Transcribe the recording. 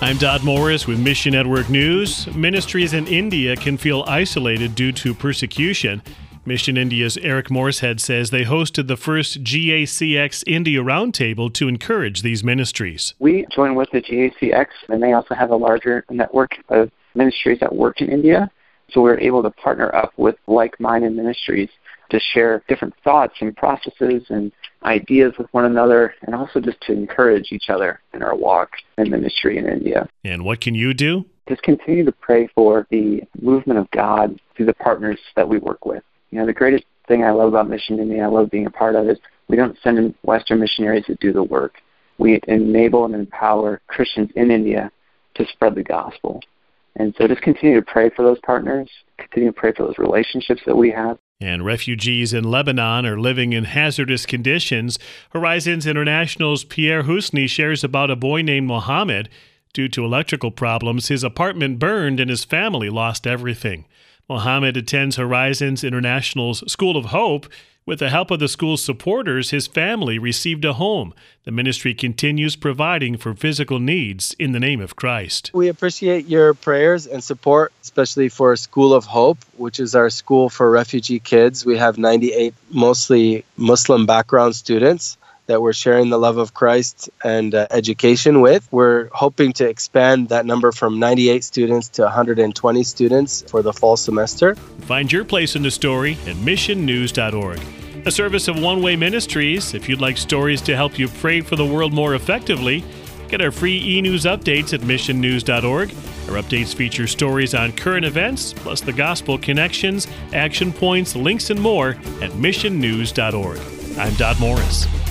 I'm Dodd Morris with Mission Network News. Ministries in India can feel isolated due to persecution. Mission India's Eric Morshead says they hosted the first GACX India Roundtable to encourage these ministries. We join with the GACX, and they also have a larger network of ministries that work in India. So we're able to partner up with like-minded ministries to share different thoughts and processes and ideas with one another, and also just to encourage each other in our walk in ministry in India. And what can you do? Just continue to pray for the movement of God through the partners that we work with. You know, the greatest thing I love about Mission India, I love being a part of, is we don't send in Western missionaries to do the work. We enable and empower Christians in India to spread the gospel. And so just continue to pray for those partners, continue to pray for those relationships that we have. And refugees in Lebanon are living in hazardous conditions. Horizons International's Pierre Husni shares about a boy named Mohammed. Due to electrical problems, his apartment burned and his family lost everything. Mohammed attends Horizons International's School of Hope. With the help of the school's supporters, his family received a home. The ministry continues providing for physical needs in the name of Christ. We appreciate your prayers and support, especially for School of Hope, which is our school for refugee kids. We have 98 mostly Muslim background students that we're sharing the love of Christ and education with. We're hoping to expand that number from 98 students to 120 students for the fall semester. Find your place in the story at missionnews.org. A service of One Way Ministries. If you'd like stories to help you pray for the world more effectively, get our free e-news updates at missionnews.org. Our updates feature stories on current events, plus the gospel connections, action points, links, and more at missionnews.org. I'm Dodd Morris.